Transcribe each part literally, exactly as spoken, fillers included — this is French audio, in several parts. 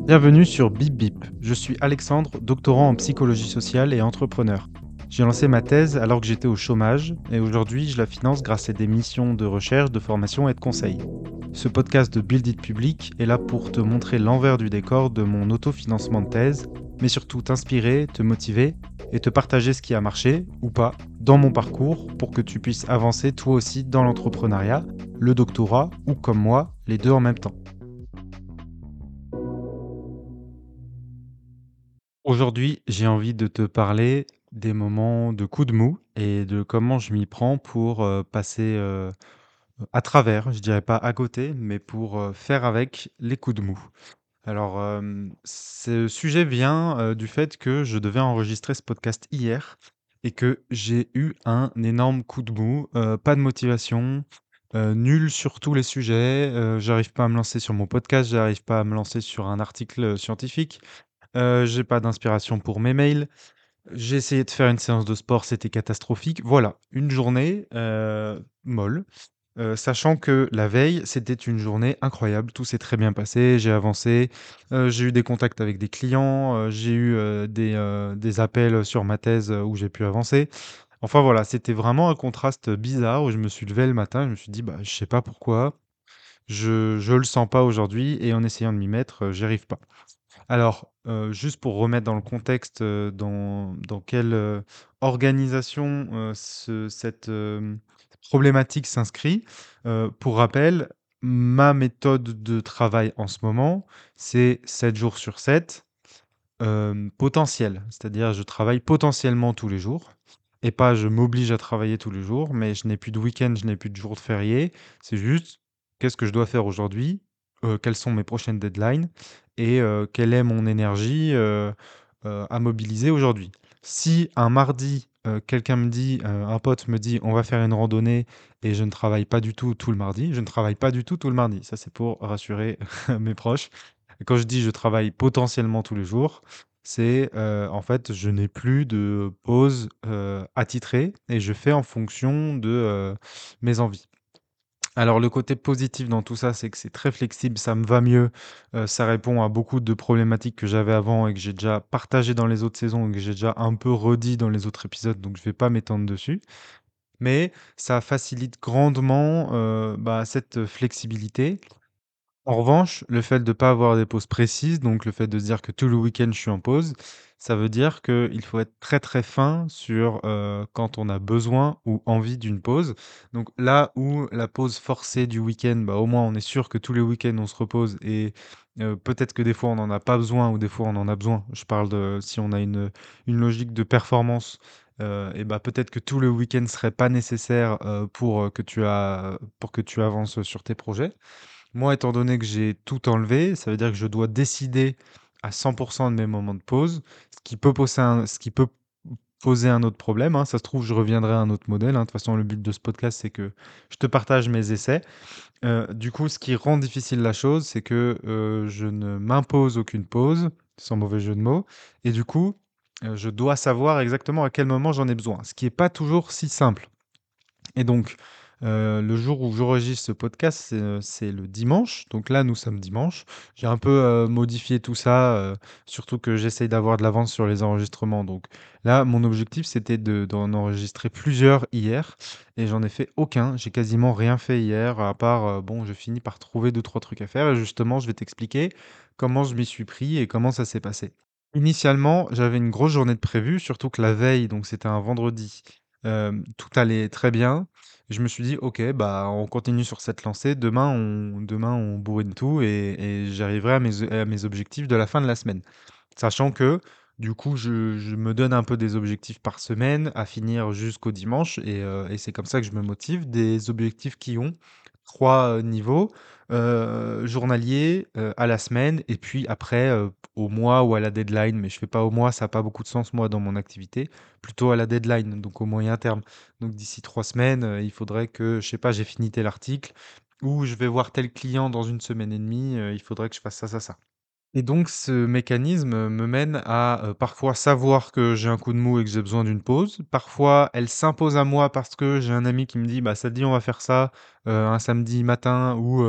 Bienvenue sur Bip Bip. Je suis Alexandre, doctorant en psychologie sociale et entrepreneur. J'ai lancé ma thèse alors que j'étais au chômage et aujourd'hui je la finance grâce à des missions de recherche, de formation et de conseil. Ce podcast de Build It Public est là pour te montrer l'envers du décor de mon autofinancement de thèse, mais surtout t'inspirer, te motiver et te partager ce qui a marché ou pas dans mon parcours pour que tu puisses avancer toi aussi dans l'entrepreneuriat, le doctorat ou comme moi, les deux en même temps. Aujourd'hui, j'ai envie de te parler des moments de coup de mou et de comment je m'y prends pour, heu, passer, heu, à travers, je dirais pas à côté, mais pour, heu, faire avec les coups de mou. Alors, hem, ce sujet vient, heu, du fait que je devais enregistrer ce podcast hier et que j'ai eu un énorme coup de mou, heu, pas de motivation, heu, nul sur tous les sujets, heu, j'arrive pas à me lancer sur mon podcast, j'arrive pas à me lancer sur un article, scientifique. Heu, j'ai pas d'inspiration pour mes mails. J'ai essayé de faire une séance de sport, c'était catastrophique. Voilà, une journée, heu, molle, heu, sachant que la veille, c'était une journée incroyable. Tout s'est très bien passé, j'ai avancé, heu, j'ai eu des contacts avec des clients, heu, j'ai eu, heu, des, heu, des appels sur ma thèse, heu, où j'ai pu avancer. Enfin voilà, c'était vraiment un contraste bizarre où je me suis levé le matin, je me suis dit: «Bah, je sais pas pourquoi, je je le sens pas aujourd'hui» et en essayant de m'y mettre, heu, j'y arrive pas. Alors, heu, juste pour remettre dans le contexte, heu, dans dans quelle, heu, organisation, heu, ce cette, hem, problématique s'inscrit. Heu, pour rappel, ma méthode de travail en ce moment, c'est sept jours sur sept, hem, potentiel. C'est-à-dire je travaille potentiellement tous les jours et pas je m'oblige à travailler tous les jours, mais je n'ai plus de week-end, je n'ai plus de jours de fériés. C'est juste: «Qu'est-ce que je dois faire aujourd'hui? Heu, quelles sont mes prochaines deadlines et heu, quelle est mon énergie, heu heu, à mobiliser aujourd'hui?» Si un mardi, heu, quelqu'un me dit, heu, un pote me dit: «On va faire une randonnée» et je ne travaille pas du tout tout le mardi, je ne travaille pas du tout tout le mardi. Ça, c'est pour rassurer mes proches. Quand je dis: «Je travaille potentiellement tous les jours», c'est, heu, en fait, je n'ai plus de pause, heu, attitrée et je fais en fonction de, heu, mes envies. Alors le côté positif dans tout ça, c'est que c'est très flexible, ça me va mieux, heu, ça répond à beaucoup de problématiques que j'avais avant et que j'ai déjà partagées dans les autres saisons et que j'ai déjà un peu redit dans les autres épisodes, donc je vais pas m'étendre dessus. Mais ça facilite grandement, heu, bah, cette flexibilité. En revanche, le fait de pas avoir des pauses précises, donc le fait de se dire que tout le week-end je suis en pause, ça veut dire qu'il faut être très, très fin sur, heu, quand on a besoin ou envie d'une pause. Donc là où la pause forcée du week-end, bah, au moins on est sûr que tous les week-ends on se repose et heu, peut-être que des fois on n'en a pas besoin ou des fois on en a besoin. Je parle de si on a une, une logique de performance, heu et bah, peut-être que tout le week-end serait pas nécessaire, heu, pour, heu, que tu as pour que tu avances sur tes projets. Moi, étant donné que j'ai tout enlevé, ça veut dire que je dois décider à cent pour cent de mes moments de pause, ce qui peut poser un ce qui peut poser un autre problème, hein. Ça se trouve, je reviendrai à un autre modèle, hein. De toute façon, le but de ce podcast, c'est que je te partage mes essais. Heu, du coup, ce qui rend difficile la chose, c'est que, heu, je ne m'impose aucune pause, sans mauvais jeu de mots et du coup, heu, je dois savoir exactement à quel moment j'en ai besoin, ce qui est pas toujours si simple. Et donc, heu, le jour où j'enregistre ce podcast, c'est, heu, c'est le dimanche. Donc là, nous sommes dimanche. J'ai un peu, heu, modifié tout ça, heu, surtout que j'essaye d'avoir de l'avance sur les enregistrements. Donc là, mon objectif, c'était de d'en enregistrer plusieurs hier et j'en ai fait aucun. J'ai quasiment rien fait hier à part, heu, bon, je finis par trouver deux trois trucs à faire et justement, je vais t'expliquer comment je m'y suis pris et comment ça s'est passé. Initialement, j'avais une grosse journée de prévue, surtout que la veille, donc c'était un vendredi, hem, tout allait très bien. Je me suis dit: «OK, bah, on continue sur cette lancée. Demain, on demain, on bourrine tout et et j'arriverai à mes à mes objectifs de la fin de la semaine». Sachant que, du coup, je je me donne un peu des objectifs par semaine à finir jusqu'au dimanche et heu et c'est comme ça que je me motive. Des objectifs qui ont trois heu, niveaux, heu, journalier, heu, à la semaine et puis après, heu, au mois ou à la deadline. Mais je fais pas au mois, ça a pas beaucoup de sens, moi, dans mon activité. Plutôt à la deadline, donc au moyen terme. Donc d'ici trois semaines, heu, il faudrait que, je sais pas, j'ai fini tel article ou je vais voir tel client dans une semaine et demie, heu, il faudrait que je fasse ça, ça, ça. Et donc ce mécanisme, me mène à, heu, parfois savoir que j'ai un coup de mou et que j'ai besoin d'une pause. Parfois, elle s'impose à moi parce que j'ai un ami qui me dit: «Bah, ça te dit on va faire ça, heu, un samedi matin ou heu,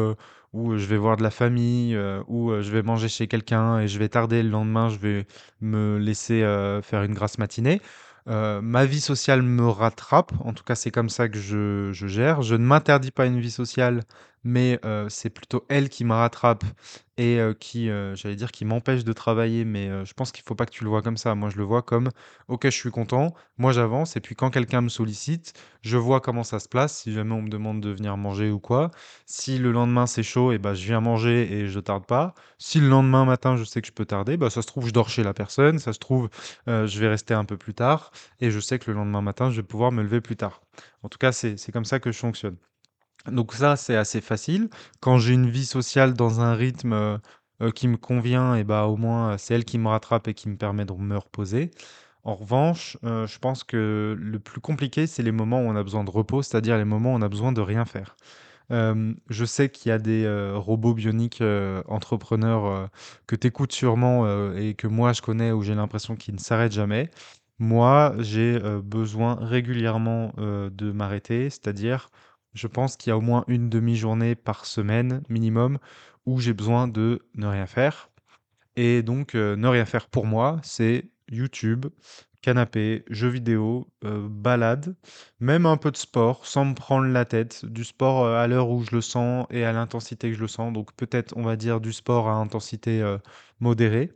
où je vais voir de la famille, heu, où, heu, je vais manger chez quelqu'un et je vais tarder. Le lendemain, je vais me laisser, heu, faire une grasse matinée. Heu, ma vie sociale me rattrape, en tout cas, c'est comme ça que je je gère. Je ne m'interdis pas une vie sociale, mais heu, c'est plutôt elle qui me rattrape et heu, qui, heu, j'allais dire qui m'empêche de travailler, mais heu, je pense qu'il faut pas que tu le vois comme ça. Moi, je le vois comme: «OK, je suis content, moi j'avance» et puis quand quelqu'un me sollicite, je vois comment ça se place, si jamais on me demande de venir manger ou quoi. Si le lendemain c'est chaud et bah, je viens manger et je tarde pas. Si le lendemain matin, je sais que je peux tarder, bah, ça se trouve, je dors chez la personne, ça se trouve, heu, je vais rester un peu plus tard et je sais que le lendemain matin, je vais pouvoir me lever plus tard. En tout cas, c'est c'est comme ça que je fonctionne. Donc ça, c'est assez facile. Quand j'ai une vie sociale dans un rythme, heu heu, qui me convient et bah, au moins, heu, c'est elle qui me rattrape et qui me permet de me reposer. En revanche, heu, je pense que le plus compliqué, c'est les moments où on a besoin de repos, c'est-à-dire les moments où on a besoin de rien faire. Hem, je sais qu'il y a des, heu, robots bioniques, heu, entrepreneurs, heu, que tu écoutes sûrement, heu, et que moi je connais où j'ai l'impression qu'ils ne s'arrêtent jamais. Moi, j'ai, heu, besoin régulièrement, heu, de m'arrêter, c'est-à-dire, je pense qu'il y a au moins une demi-journée par semaine minimum où j'ai besoin de ne rien faire. Et donc, heu, ne rien faire pour moi, c'est YouTube, canapé, jeux vidéo, heu, balade, même un peu de sport sans me prendre la tête. Du sport, heu, à l'heure où je le sens et à l'intensité que je le sens. Donc peut-être, on va dire, du sport à intensité, heu, modérée.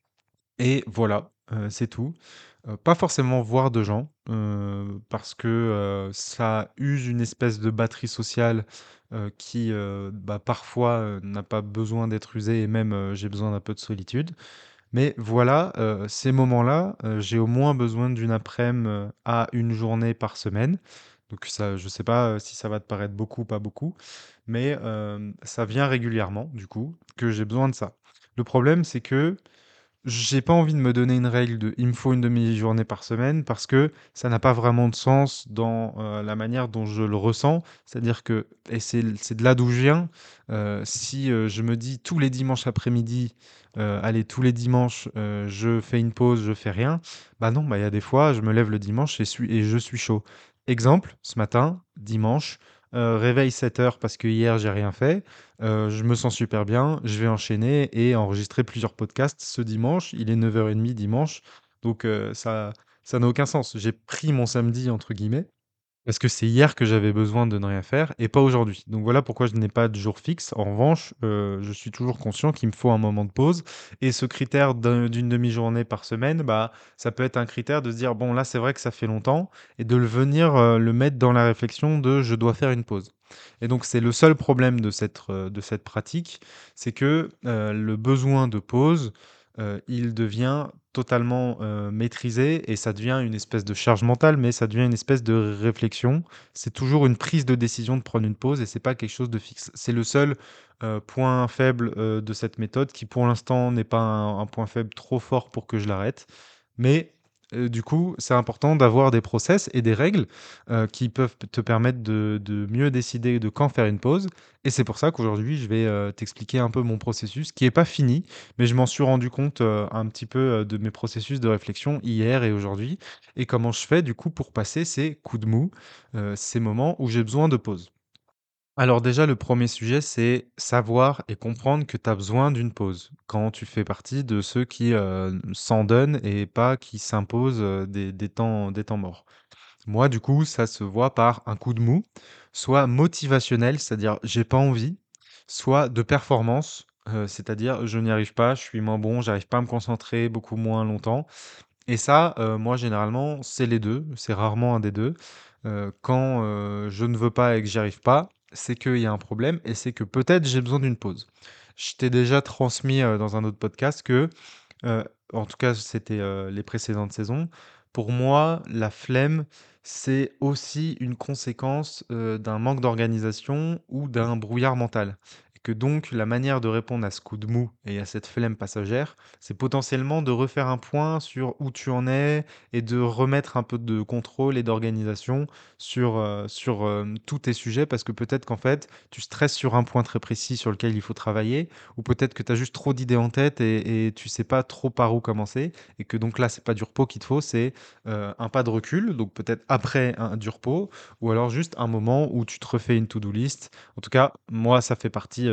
Et voilà, heu, c'est tout. Heu, pas forcément voir de gens, heu, parce que, heu, ça use une espèce de batterie sociale, heu, qui, heu, bah, parfois, heu, n'a pas besoin d'être usée et même, heu, j'ai besoin d'un peu de solitude. Mais voilà, heu, ces moments-là, heu, j'ai au moins besoin d'une aprèm, heu, à une journée par semaine. Donc ça, je sais pas, heu, si ça va te paraître beaucoup ou pas beaucoup, mais hem, ça vient régulièrement, du coup, que j'ai besoin de ça. Le problème, c'est que j'ai pas envie de me donner une règle de: «Il me faut une demi-journée par semaine» parce que ça n'a pas vraiment de sens dans, heu, la manière dont je le ressens. C'est-à-dire que et c'est l c'est de là d'où je viens, heu, si, heu, je me dis tous les dimanches après-midi, heu: «Allez, tous les dimanches, heu, je fais une pause, je fais rien», bah non, bah, il y a des fois, je me lève le dimanche et suis et je suis chaud. Exemple, ce matin, dimanche, heu, réveil sept heures parce que hier j'ai rien fait. Heu, je me sens super bien, je vais enchaîner et enregistrer plusieurs podcasts ce dimanche. Il est neuf heures trente dimanche, donc heu, ça ça n'a aucun sens. J'ai «pris mon samedi» entre guillemets, parce que c'est hier que j'avais besoin de ne rien faire et pas aujourd'hui. Donc voilà pourquoi je n'ai pas de jour fixe. En revanche, heu, je suis toujours conscient qu'il me faut un moment de pause et ce critère d'un d'une demi-journée par semaine, bah, ça peut être un critère de se dire: «Bon là, c'est vrai que ça fait longtemps» et de le venir, heu, le mettre dans la réflexion de: «Je dois faire une pause» et donc c'est le seul problème de cette re de cette pratique, c'est que, heu, le besoin de pause, heu, il devient totalement, heu, maîtrisé et ça devient une espèce de charge mentale, mais ça devient une espèce de réflexion. C'est toujours une prise de décision de prendre une pause et c'est pas quelque chose de fixe. C'est le seul, heu, point faible, heu, de cette méthode qui, pour l'instant, n'est pas un un point faible trop fort pour que je l'arrête. Mais, heu, du coup, c'est important d'avoir des process et des règles, heu, qui peuvent te permettre de de mieux décider de quand faire une pause et c'est pour ça qu'aujourd'hui, je vais, heu, t'expliquer un peu mon processus qui est pas fini, mais je m'en suis rendu compte, heu, un petit peu, heu, de mes processus de réflexion hier et aujourd'hui et comment je fais du coup pour passer ces coups de mou, heu, ces moments où j'ai besoin de pause. Alors déjà, le premier sujet, c'est savoir et comprendre que tu as besoin d'une pause. Quand tu fais partie de ceux qui, heu, s'en donnent et pas qui s'imposent, heu, des des temps des temps morts. Moi, du coup, ça se voit par un coup de mou, soit motivationnel, c'est-à-dire j'ai pas envie, soit de performance, heu, c'est-à-dire je n'y arrive pas, je suis moins bon, j'arrive pas à me concentrer beaucoup moins longtemps et ça, heu, moi généralement, c'est les deux, c'est rarement un des deux. Heu, quand, heu, je ne veux pas et que j'y arrive pas, c'est qu'il y a un problème et c'est que peut-être j'ai besoin d'une pause. Je t'ai déjà transmis, heu, dans un autre podcast que Heu, en tout cas, c'était, heu, les précédentes saisons. Pour moi, la flemme, c'est aussi une conséquence, heu, d'un manque d'organisation ou d'un brouillard mental. Et que donc la manière de répondre à ce coup de mou et à cette flemme passagère, c'est potentiellement de refaire un point sur où tu en es et de remettre un peu de contrôle et d'organisation sur, heu, sur, hem, tous tes sujets. Parce que peut-être qu'en fait, tu stresses sur un point très précis sur lequel il faut travailler ou peut-être que tu as juste trop d'idées en tête et et tu sais pas trop par où commencer et que donc là, c'est pas du repos qu'il te faut, c'est, heu, un pas de recul, donc peut-être après un du repos ou alors juste un moment où tu te refais une to do list. En tout cas, moi, ça fait partie,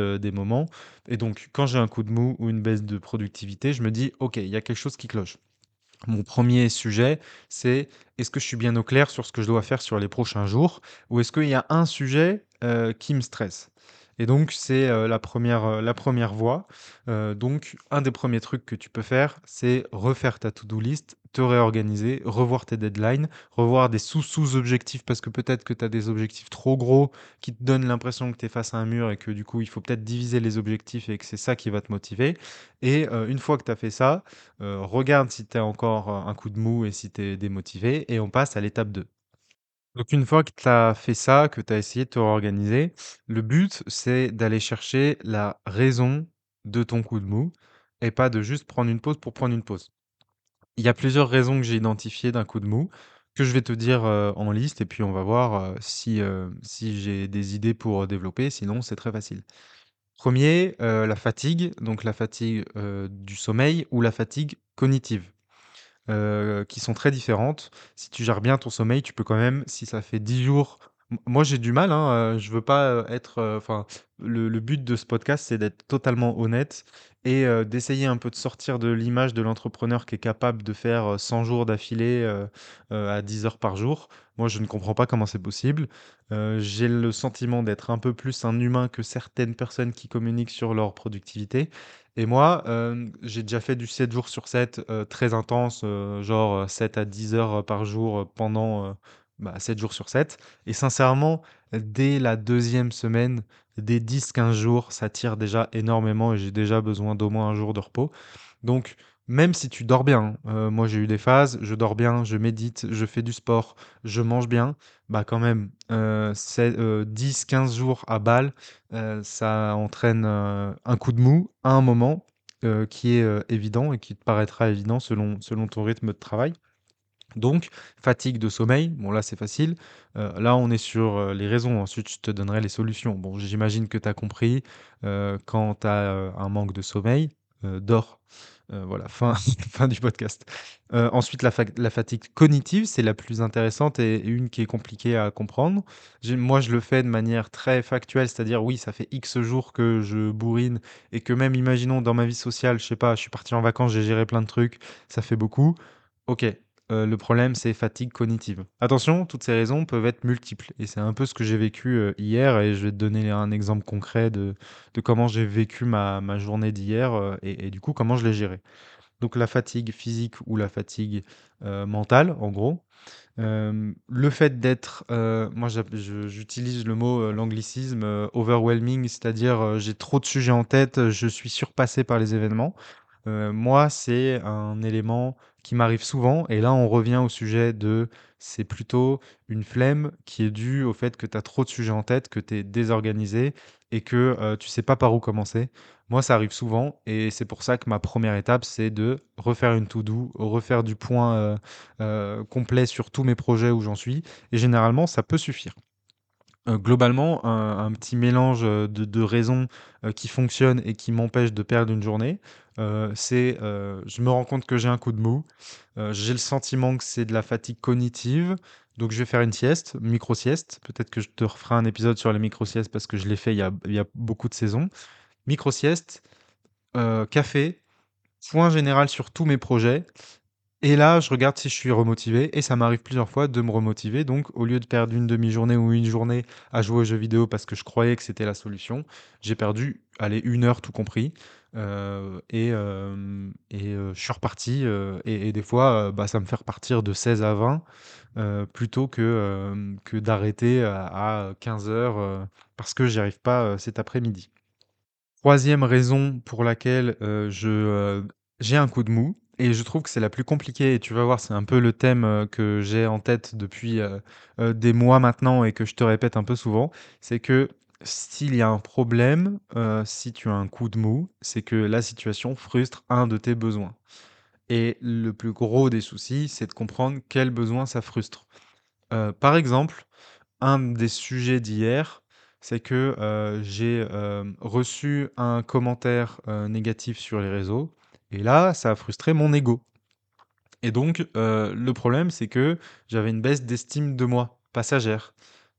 heu, des moments et donc quand j'ai un coup de mou ou une baisse de productivité, je me dis: «OK, il y a quelque chose qui cloche». Mon premier sujet, c'est: est-ce que je suis bien au clair sur ce que je dois faire sur les prochains jours? Ou est-ce qu'il y a un sujet, heu, qui me stresse? Et donc c'est, heu, la première re la première voie. Heu, donc un des premiers trucs que tu peux faire, c'est refaire ta to do list, te réorganiser, revoir tes deadlines, revoir des sous sous objectifs parce que peut-être que tu as des objectifs trop gros qui te donnent l'impression que tu es face à un mur et que du coup, il faut peut-être diviser les objectifs et que c'est ça qui va te motiver et heu, une fois que tu as fait ça, heu, regarde si tu as encore, heu, un coup de mou et si tu es démotivé et on passe à l'étape deux. Donc une fois que tu as fait ça, que tu as essayé de te réorganiser, le but, c'est d'aller chercher la raison de ton coup de mou et pas de juste prendre une pause pour prendre une pause. Il y a plusieurs raisons que j'ai identifiées d'un coup de mou, que je vais te dire, heu, en liste et puis on va voir, heu, si, heu, si j'ai des idées pour, heu, développer, sinon c'est très facile. Premier, er la fatigue, donc la fatigue, heu, du sommeil ou la fatigue cognitive. Heu, qui sont très différentes. Si tu gères bien ton sommeil, tu peux quand même, si ça fait dix jours m moi j'ai du mal, hein, heu, je veux pas, heu, être, heu, enfin, le le but de ce podcast, c'est d'être totalement honnête et heu, d'essayer un peu de sortir de l'image de l'entrepreneur qui est capable de faire, heu, cent jours d'affilée, heu heu, à dix heures par jour. Moi, je ne comprends pas comment c'est possible. Heu, j'ai le sentiment d'être un peu plus un humain que certaines personnes qui communiquent sur leur productivité et moi, hem, j'ai déjà fait du sept jours sur sept, heu, très intense, heu, genre, heu, sept à dix heures, heu, par jour, heu, pendant, heu, bah, sept jours sur sept et sincèrement, dès la deuxième semaine, dès dix quinze jours, ça tire déjà énormément et j'ai déjà besoin d'au moins un jour de repos. Donc même si tu dors bien, hein, heu, moi j'ai eu des phases, je dors bien, je médite, je fais du sport, je mange bien, bah, quand même, heu, c'est, heu, dix quinze jours à balle, heu, ça entraîne, heu, un coup de mou à un moment, heu, qui est, heu, évident et qui te paraîtra évident selon selon ton rythme de travail. Donc fatigue de sommeil, bon là c'est facile, heu, là on est sur, heu, les raisons, ensuite je te donnerai les solutions. Bon j'imagine que tu as compris, heu, quand tu as, un manque de sommeil, heu, dors. Heu, voilà, fin fin du podcast. Heu, ensuite la fac la fatigue cognitive, c'est la plus intéressante et et une qui est compliquée à comprendre. J'ai moi je le fais de manière très factuelle, c'est-à-dire oui, ça fait X jours que je bourrine et que même imaginons dans ma vie sociale, je sais pas, je suis parti en vacances, j'ai géré plein de trucs, ça fait beaucoup. OK, heu, le problème, c'est fatigue cognitive. Attention, toutes ces raisons peuvent être multiples et c'est un peu ce que j'ai vécu, heu, hier et je vais te donner un exemple concret de de comment j'ai vécu ma ma journée d'hier, heu et et du coup, comment je l'ai gérée. Donc la fatigue physique ou la fatigue, heu, mentale, en gros. Hem, le fait d'être, heu, moi j'app je j'utilise le mot, heu, l'anglicisme, heu, overwhelming, c'est-à-dire, heu, j'ai trop de sujets en tête, je suis surpassé par les événements. Heu, moi, c'est un élément qui m'arrive souvent et là, on revient au sujet de c'est plutôt une flemme qui est due au fait que tu as trop de sujets en tête, que tu es désorganisé et que, heu, tu sais pas par où commencer. Moi, ça arrive souvent et c'est pour ça que ma première étape, c'est de refaire une to do, refaire du point, heu heu, complet sur tous mes projets où j'en suis et généralement, ça peut suffire. Heu, globalement, un un petit mélange, heu, de de raisons, heu, qui fonctionnent et qui m'empêchent de perdre une journée, heu, c'est, heu, je me rends compte que j'ai un coup de mou, heu, j'ai le sentiment que c'est de la fatigue cognitive, donc je vais faire une sieste, micro-sieste. Peut-être que je te referai un épisode sur les micro-siestes parce que je l'ai fait il y a il y a beaucoup de saisons. Micro-sieste, heu, café, point général sur tous mes projets et là, je regarde si je suis remotivé et ça m'arrive plusieurs fois de me remotiver. Donc, au lieu de perdre une demi-journée ou une journée à jouer aux jeux vidéo parce que je croyais que c'était la solution, j'ai perdu, allez, une heure tout compris. Heu et hem et heu, je suis reparti, heu et et des fois, heu, bah, ça me fait repartir de seize à vingt, heu, plutôt que, hem, que d'arrêter à à quinze heures, heu, parce que j'y arrive pas, heu, cet après-midi. Troisième raison pour laquelle, heu, je, heu, j'ai un coup de mou et je trouve que c'est la plus compliquée et tu vas voir, c'est un peu le thème, heu, que j'ai en tête depuis, heu heu, des mois maintenant et que je te répète un peu souvent. C'est que s'il y a un problème, heu, si tu as un coup de mou, c'est que la situation frustre un de tes besoins et le plus gros des soucis, c'est de comprendre quel besoin ça frustre. Heu, par exemple, un des sujets d'hier, c'est que, heu, j'ai, hem, reçu un commentaire, heu, négatif sur les réseaux et là, ça a frustré mon ego et donc heu, le problème, c'est que j'avais une baisse d'estime de moi, passagère.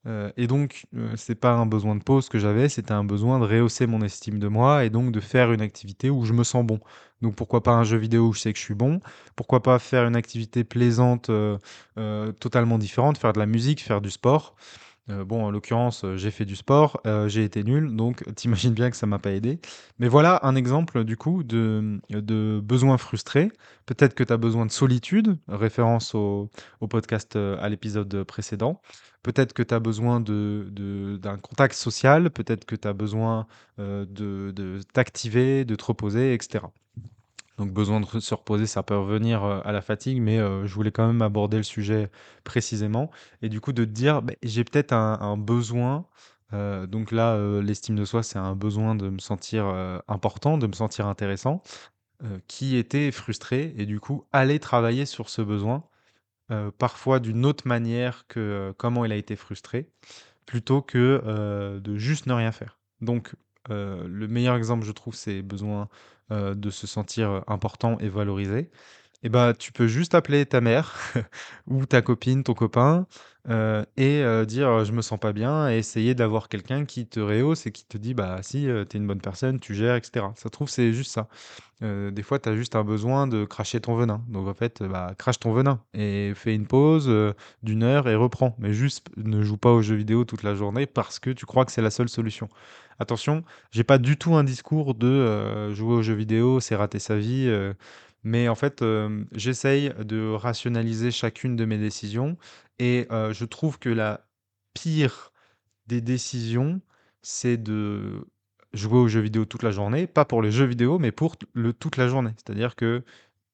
Heu et donc heu, c'est pas un besoin de pause que j'avais, c'était un besoin de rehausser mon estime de moi et donc de faire une activité où je me sens bon. Donc pourquoi pas un jeu vidéo où je sais que je suis bon? Pourquoi pas faire une activité plaisante, heu heu, totalement différente, faire de la musique, faire du sport? Heu, bon, en l'occurrence, heu, j'ai fait du sport, heu, j'ai été nul, donc tu imagines bien que ça m'a pas aidé. Mais voilà un exemple du coup de, mmh, de besoin frustré. Peut-être que tu as besoin de solitude, référence au au podcast, heu, à l'épisode, précédent. Peut-être que tu as besoin de de d'un contact social, peut-être que tu as besoin, heu, de de t'activer, de te reposer et cetera. Donc besoin de re se reposer, ça peut revenir, heu, à la fatigue, mais heu, je voulais quand même aborder le sujet précisément et du coup de te dire: «Beh, j'ai peut-être un un besoin», heu, donc là, heu, l'estime de soi, c'est un besoin de me sentir, heu, important, de me sentir intéressant, heu, qui était frustré et du coup aller travailler sur ce besoin, heu, parfois d'une autre manière que, heu, comment il a été frustré, plutôt que, heu, de juste ne rien faire. Donc, heu, le meilleur exemple, je trouve, c'est besoin, heu, de se sentir, heu, important et valorisé. Et bah, tu peux juste appeler ta mère ou ta copine, ton copain, heu et heu, dire, heu: «Je me sens pas bien» et essayer d'avoir quelqu'un qui te rehausse et qui te dit: «Bah si, heu, tu es une bonne personne, tu gères» et cetera. Ça se trouve, c'est juste ça. Heu, des fois, tu as juste un besoin de cracher ton venin. Donc en fait, heu, bah, crache ton venin et fais une pause, heu, d'1 heure et reprends. Mais juste ne joue pas aux jeux vidéo toute la journée parce que tu crois que c'est la seule solution. Attention, j'ai pas du tout un discours de, heu, jouer aux jeux vidéo, c'est rater sa vie, heu, mais en fait, hem, j'essaye de rationaliser chacune de mes décisions et heu, je trouve que la pire des décisions, c'est de jouer aux jeux vidéo toute la journée, pas pour les jeux vidéo, mais pour t le toute la journée. C'est-à-dire que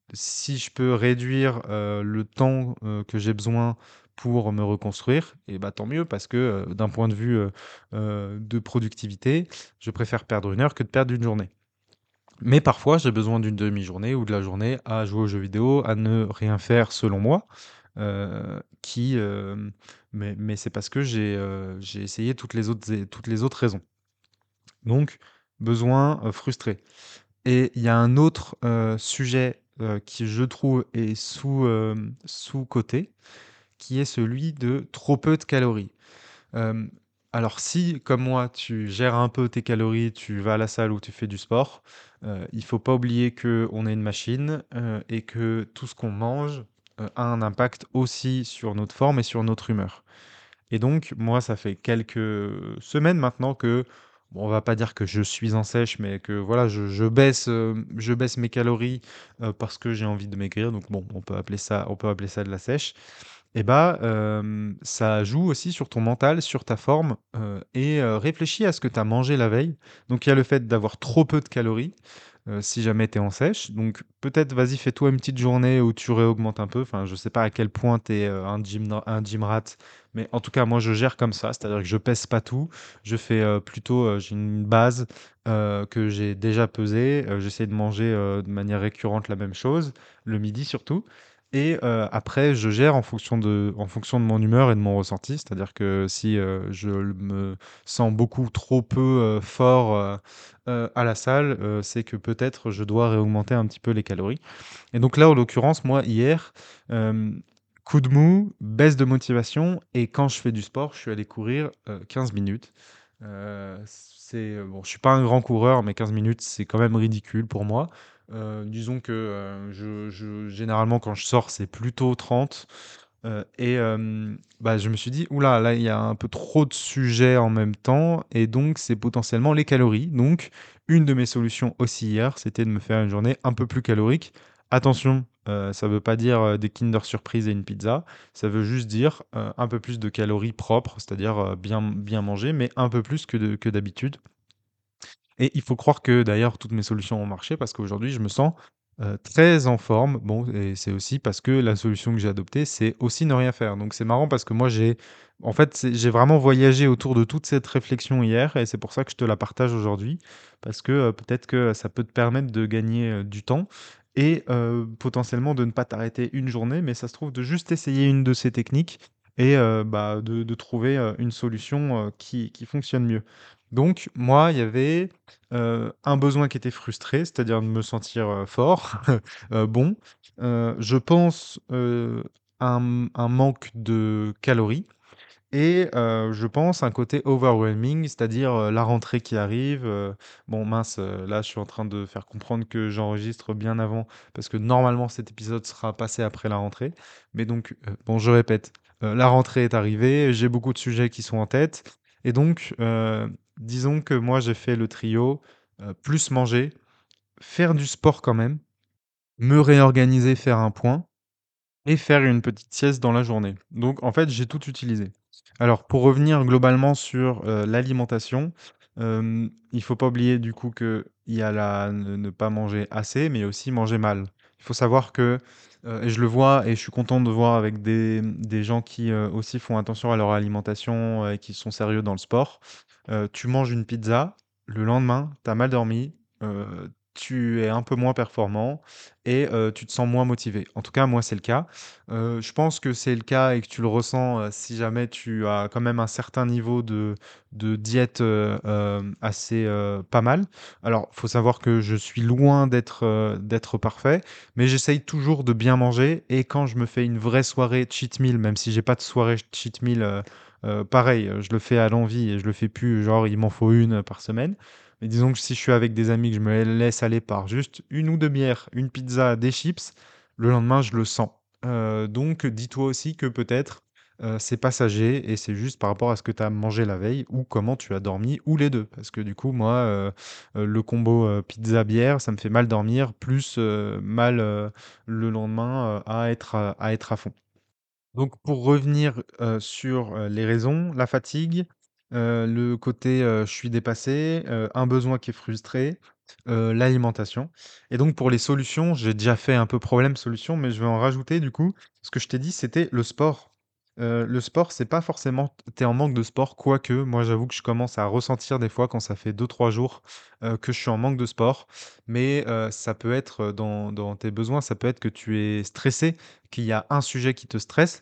si je peux réduire, heu, le temps, heu, que j'ai besoin pour me reconstruire et bah, tant mieux parce que, heu, d'un point de vue, heu heu, de productivité, je préfère perdre une heure que de perdre une journée. Mais parfois, j'ai besoin d'une demi-journée ou de la journée à jouer aux jeux vidéo, à ne rien faire selon moi, heu, qui, hem, mais mais c'est parce que j'ai, heu, j'ai essayé toutes les autres et toutes les autres raisons. Donc besoin, heu, frustré et il y a un autre, heu, sujet, heu, qui je trouve est sous, hem, sous-coté, qui est celui de trop peu de calories. Hem, alors si, comme moi, tu gères un peu tes calories, tu vas à la salle ou tu fais du sport, heu, il faut pas oublier qu'on est une machine, heu et que tout ce qu'on mange, heu, a un impact aussi sur notre forme et sur notre humeur. Et donc moi, ça fait quelques semaines maintenant que, bon, on va pas dire que je suis en sèche, mais que voilà, je je baisse, hem, je baisse mes calories, heu, parce que j'ai envie de maigrir, donc bon, on peut appeler ça on peut appeler ça de la sèche. Et bah, hem, ça joue aussi sur ton mental, sur ta forme, heu et heu, réfléchis à ce que tu as mangé la veille. Donc il y a le fait d'avoir trop peu de calories, heu, si jamais tu es en sèche. Donc peut-être, vas-y, fais-toi une petite journée où tu réaugmentes un peu. Enfin, je sais pas à quel point tu es, heu, un gym un gym rat, mais en tout cas, moi, je gère comme ça. C'est-à-dire que je pèse pas tout. Je fais, heu, plutôt, heu, j'ai une base, heu, que j'ai déjà pesée. Heu, j'essaie de manger, heu, de manière récurrente la même chose, le midi surtout et heu, après je gère en fonction de en fonction de mon humeur et de mon ressenti. C'est-à-dire que si, heu, je me sens beaucoup trop peu, heu, fort, heu heu, à la salle, heu, c'est que peut-être je dois réaugmenter un petit peu les calories et donc là, en l'occurrence, moi, hier, hem, coup de mou, baisse de motivation et quand je fais du sport, je suis allé courir, heu, quinze minutes. Heu, c'est, heu, bon, je suis pas un grand coureur, mais quinze minutes, c'est quand même ridicule pour moi. Heu, disons que, heu, je je généralement, quand je sors, c'est plutôt trente, heu et hem, bah, je me suis dit: «Ouh là, là, il y a un peu trop de sujets en même temps» et donc c'est potentiellement les calories. Donc une de mes solutions aussi hier, c'était de me faire une journée un peu plus calorique. Attention, heu, ça veut pas dire, heu, des Kinder Surprise et une pizza. Ça veut juste dire, heu, un peu plus de calories propres, c'est-à-dire, heu, bien bien manger, mais un peu plus que de que d'habitude. Et il faut croire que d'ailleurs toutes mes solutions ont marché parce qu'aujourd'hui je me sens, heu, très en forme. Bon et c'est aussi parce que la solution que j'ai adoptée, c'est aussi ne rien faire. Donc c'est marrant parce que moi j'ai en fait, c'est j'ai vraiment voyagé autour de toute cette réflexion hier et c'est pour ça que je te la partage aujourd'hui. Parce que, heu, peut-être que ça peut te permettre de gagner, heu, du temps et heu, potentiellement de ne pas t'arrêter une journée, mais ça se trouve de juste essayer une de ces techniques et heu, bah, de de trouver, heu, une solution, heu, qui qui fonctionne mieux. Donc moi, il y avait, heu, un besoin qui était frustré, c'est-à-dire de me sentir, heu, fort, heu, bon. Heu, je pense, heu, un un manque de calories Et heu, je pense un côté overwhelming, c'est-à-dire, heu, la rentrée qui arrive, heu, bon mince, heu, là je suis en train de faire comprendre que j'enregistre bien avant parce que normalement cet épisode sera passé après la rentrée. Mais donc, heu, bon je répète, heu, la rentrée est arrivée, j'ai beaucoup de sujets qui sont en tête et donc, heu, disons que moi j'ai fait le trio, heu, plus manger, faire du sport quand même, me réorganiser, faire un point et faire une petite sieste dans la journée. Donc en fait, j'ai tout utilisé. Alors pour revenir globalement sur, heu, l'alimentation, hem, il faut pas oublier du coup qu'il y a la ne ne pas manger assez, mais aussi manger mal. Il faut savoir que, heu, et je le vois et je suis content de voir avec des, mmh, des gens qui, heu, aussi font attention à leur alimentation, heu, et qui sont sérieux dans le sport. Heu, tu manges une pizza, le lendemain, tu as mal dormi, heu, tu es un peu moins performant et heu, tu te sens moins motivé. En tout cas, moi, c'est le cas. Heu, je pense que c'est le cas et que tu le ressens, heu, si jamais tu as quand même un certain niveau de de diète, heu, hem, assez, heu, pas mal. Alors, faut savoir que je suis loin d'être, heu, d'être parfait, mais j'essaye toujours de bien manger et quand je me fais une vraie soirée cheat meal, même si j'ai pas de soirée cheat meal, heu heu, pareil, heu, je le fais à l'envie et je le fais plus genre il m'en faut une par semaine. Mais disons que si je suis avec des amis, que je me laisse aller par juste une ou deux bières, une pizza, des chips, le lendemain, je le sens. Heu, donc dis-toi aussi que peut-être, heu, c'est passager et c'est juste par rapport à ce que tu as mangé la veille ou comment tu as dormi ou les deux. Parce que du coup, moi, heu heu, le combo, heu, pizza-bière, ça me fait mal dormir plus, heu, mal, heu, le lendemain, heu, à être à à être à fond. Donc pour revenir, heu, sur, heu, les raisons, la fatigue, heu, le côté, heu, je suis dépassé, heu, un besoin qui est frustré, heu, l'alimentation et donc pour les solutions, j'ai déjà fait un peu problème solution, mais je vais en rajouter du coup. Ce que je t'ai dit, c'était le sport. Heu, le sport, c'est pas forcément tu es en manque de sport, quoique moi j'avoue que je commence à ressentir des fois quand ça fait deux trois jours, heu, que je suis en manque de sport. Mais, heu, ça peut être, heu, dans dans tes besoins, ça peut être que tu es stressé, qu'il y a un sujet qui te stresse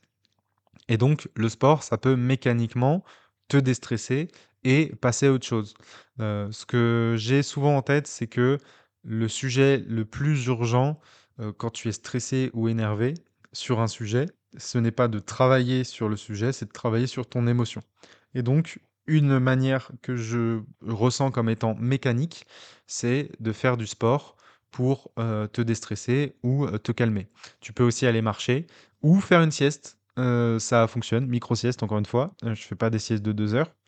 et donc le sport, ça peut mécaniquement te déstresser et passer à autre chose. Heu, ce que j'ai souvent en tête, c'est que le sujet le plus urgent, heu, quand tu es stressé ou énervé sur un sujet, ce n'est pas de travailler sur le sujet, c'est de travailler sur ton émotion. Et donc une manière que je ressens comme étant mécanique, c'est de faire du sport pour, heu, te déstresser ou, heu, te calmer. Tu peux aussi aller marcher ou faire une sieste, heu, ça fonctionne, micro-sieste encore une fois, heu, je fais pas des siestes de deux heures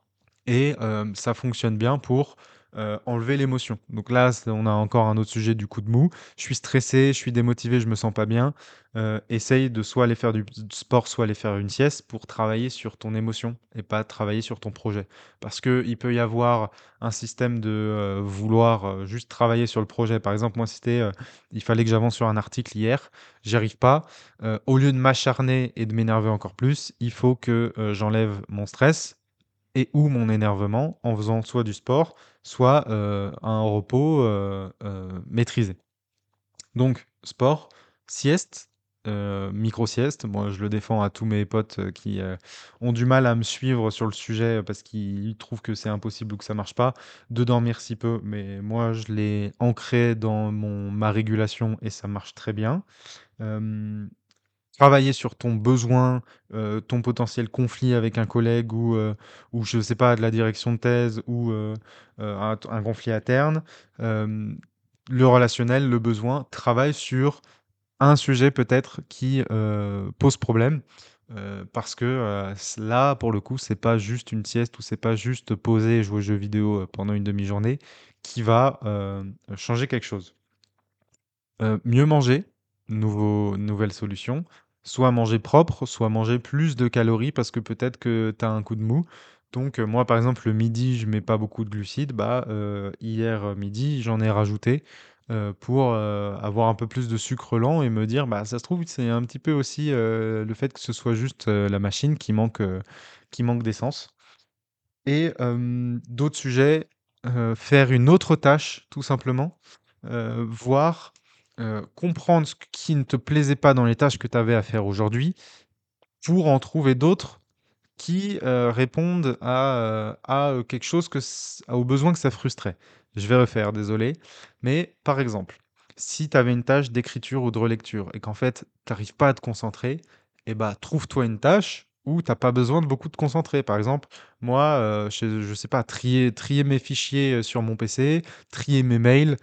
et hem, ça fonctionne bien pour, heu, enlever l'émotion. Donc là, c'est on a encore un autre sujet du coup de mou. Je suis stressé, je suis démotivé, je me sens pas bien, heu, essaye de soit aller faire du sport, soit aller faire une sieste pour travailler sur ton émotion et pas travailler sur ton projet. Parce qu'il peut y avoir un système de, heu, vouloir, heu, juste travailler sur le projet. Par exemple, moi, c'était, heu, il fallait que j'avance sur un article hier, j'y arrive pas, heu, au lieu de m'acharner et de m'énerver encore plus, il faut que, heu, j'enlève mon stress et ou mon énervement en faisant soit du sport, soit, heu, un repos, heu heu, maîtrisé. Donc sport, sieste, heu, micro-sieste. Moi, je le défends à tous mes potes, heu, qui, heu, ont du mal à me suivre sur le sujet, parce qu'ils trouvent que c'est impossible ou que ça marche pas, de dormir si peu. Mais moi, je l'ai ancré dans mon ma régulation et ça marche très bien. Hem Travailler sur ton besoin, heu, ton potentiel conflit avec un collègue ou, heu, ou je sais pas, de la direction de thèse ou, heu heu, un t un conflit interne. Hem, le relationnel, le besoin, travaille sur un sujet peut-être qui, heu, pose problème, heu, parce que, heu, s là, pour le coup, c'est pas juste une sieste ou c'est pas juste poser et jouer aux jeux vidéo, heu, pendant une demi journée qui va, hem, changer quelque chose. Heu, mieux manger, nouveau nouvelle solution. Soit manger propre, soit manger plus de calories parce que peut-être que tu as un coup de mou. Donc, heu, moi, par exemple, le midi, je mets pas beaucoup de glucides. Bah, heu, hier, heu, midi, j'en ai rajouté, heu, pour, heu, avoir un peu plus de sucre lent et me dire: «Bah, ça se trouve, c'est un petit peu aussi, heu, le fait que ce soit juste, heu, la machine qui manque, heu, qui manque d'essence». Et hem, d'autres sujets, heu, faire une autre tâche tout simplement, heu, voir, heu, comprendre ce qui ne te plaisait pas dans les tâches que tu avais à faire aujourd'hui, pour en trouver d'autres qui, heu, répondent à, heu, à, heu, quelque chose que ç au besoin que ça frustrait. Je vais refaire, désolé, mais par exemple, si tu avais une tâche d'écriture ou de relecture et qu'en fait, tu arrives pas à te concentrer et bah, trouve-toi une tâche où tu as pas besoin de beaucoup te concentrer. Par exemple, moi, heu, je je sais pas, trier trier mes fichiers, heu, sur mon P C, trier mes mails,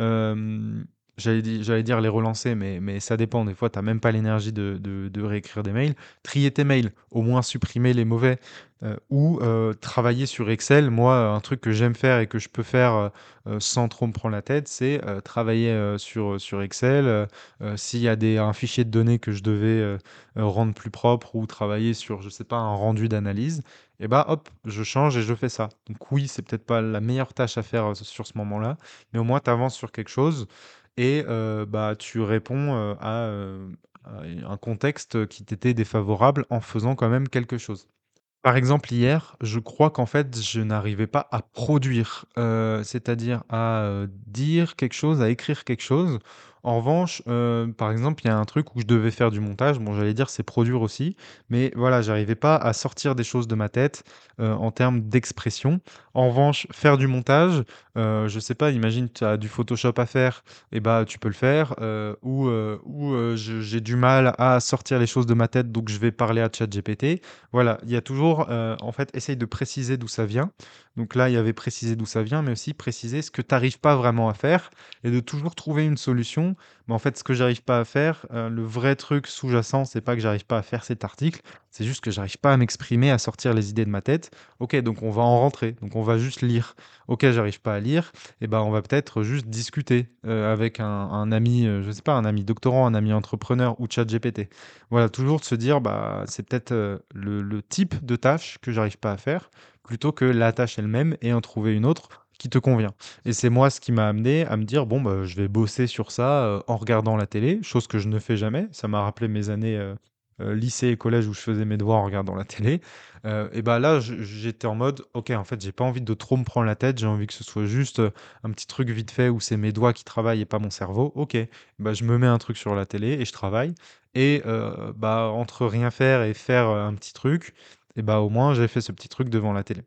hem, j'allais di j'allais dire les relancer, mais mais ça dépend. Des fois, tu as même pas l'énergie de de de réécrire des mails. Trier tes mails, au moins supprimer les mauvais, heu, ou heu, travailler sur Excel. Moi, un truc que j'aime faire et que je peux faire, heu heu, sans trop me prendre la tête, c'est, heu, travailler, heu, sur, sur Excel, heu heu, s'il y a des un fichier de données que je devais, heu heu, rendre plus propre ou travailler sur, je sais pas, un rendu d'analyse et bah, hop, je change et je fais ça. Donc oui, c'est peut-être pas la meilleure tâche à faire, heu, sur ce moment-là, mais au moins tu avances sur quelque chose et heu, bah, tu réponds, heu, à, heu, à un contexte qui t'était défavorable en faisant quand même quelque chose. Par exemple, hier, je crois qu'en fait, je n'arrivais pas à produire, heu, c'est-à-dire à, heu, dire quelque chose, à écrire quelque chose. En revanche, heu, par exemple, il y a un truc où je devais faire du montage. Bon, j'allais dire c'est produire aussi, mais voilà, j'arrivais pas à sortir des choses de ma tête, heu, en termes d'expression. En revanche, faire du montage, heu, je sais pas, imagine tu as du Photoshop à faire et bah, tu peux le faire, heu, ou, heu, ou, heu, je j'ai du mal à sortir les choses de ma tête, donc je vais parler à ChatGPT. Voilà, il y a toujours, heu, en fait, essaye de préciser d'où ça vient. Donc là, il y avait préciser d'où ça vient, mais aussi préciser ce que tu arrives pas vraiment à faire et de toujours trouver une solution. Mais en fait, ce que j'arrive pas à faire, heu, le vrai truc sous-jacent, c'est pas que j'arrive pas à faire cet article, c'est juste que j'arrive pas à m'exprimer, à sortir les idées de ma tête. OK, donc on va en rentrer, donc on va juste lire. OK, j'arrive pas à lire et ben, on va peut-être juste discuter, heu, avec un un ami, heu, je sais pas, un ami doctorant, un ami entrepreneur ou ChatGPT. Voilà, toujours de se dire, bah, c'est peut-être, heu, le le type de tâche que j'arrive pas à faire, plutôt que la tâche elle-même et en trouver une autre qui te convient. Et c'est moi ce qui m'a amené à me dire: «Bon, bah, je vais bosser sur ça, heu, en regardant la télé», chose que je ne fais jamais. Ça m'a rappelé mes années, heu heu, lycée et collège où je faisais mes devoirs en regardant la télé. Heu et bah, là, je j'étais en mode: «OK, en fait, j'ai pas envie de trop me prendre la tête, j'ai envie que ce soit juste, heu, un petit truc vite fait où c'est mes doigts qui travaillent et pas mon cerveau. OK, bah, je me mets un truc sur la télé et je travaille». Et heu, bah, entre rien faire et faire, heu, un petit truc et bah, au moins j'ai fait ce petit truc devant la télé.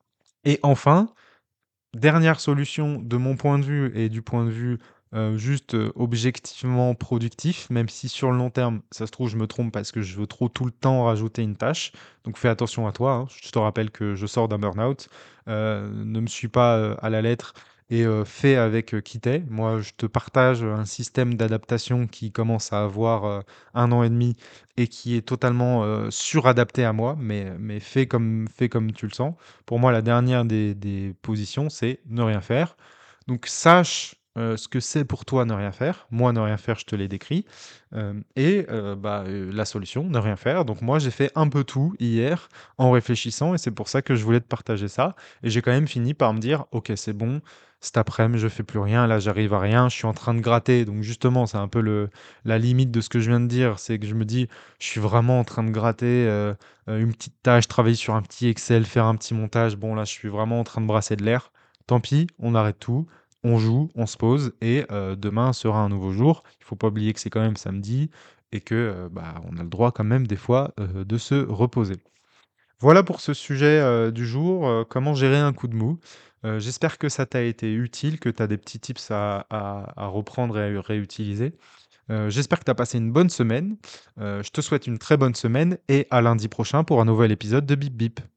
Et enfin, dernière solution de mon point de vue et du point de vue, heu, juste, heu, objectivement productif, même si sur le long terme, ça se trouve, je me trompe parce que je veux trop tout le temps rajouter une tâche. Donc fais attention à toi, hein. Je te rappelle que je sors d'un burn-out. Heu, ne me suis pas, heu, à la lettre et heu, fais avec, heu, qui tu Moi, je te partage, un système d'adaptation qui commence à avoir, heu, un an et demi et qui est totalement, heu, suradapté à moi, mais mais fais comme fais comme tu le sens. Pour moi, la dernière des des positions, c'est ne rien faire. Donc sache, heu, ce que c'est pour toi ne rien faire. Moi, ne rien faire, je te l'ai décrit, hem et heu, bah, heu, la solution, ne rien faire. Donc moi, j'ai fait un peu tout hier en réfléchissant et c'est pour ça que je voulais te partager ça et j'ai quand même fini par me dire: «OK, c'est bon, cet après-midi, je fais plus rien. Là, j'arrive à rien. Je suis en train de gratter». Donc justement, c'est un peu le la limite de ce que je viens de dire, c'est que je me dis: «Je suis vraiment en train de gratter, heu heu, une petite tâche, travailler sur un petit Excel, faire un petit montage. Bon, là, je suis vraiment en train de brasser de l'air. Tant pis, on arrête tout, on joue, on se pose et heu, demain sera un nouveau jour». Il faut pas oublier que c'est quand même samedi et que, heu, bah, on a le droit quand même des fois, heu, de se reposer. Voilà pour ce sujet, heu, du jour, heu, comment gérer un coup de mou. Heu, j'espère que ça t'a été utile, que tu as des petits tips à à à reprendre et à réutiliser. Heu, j'espère que tu as passé une bonne semaine. Heu, je te souhaite une très bonne semaine et à lundi prochain pour un nouvel épisode de Bip Bip.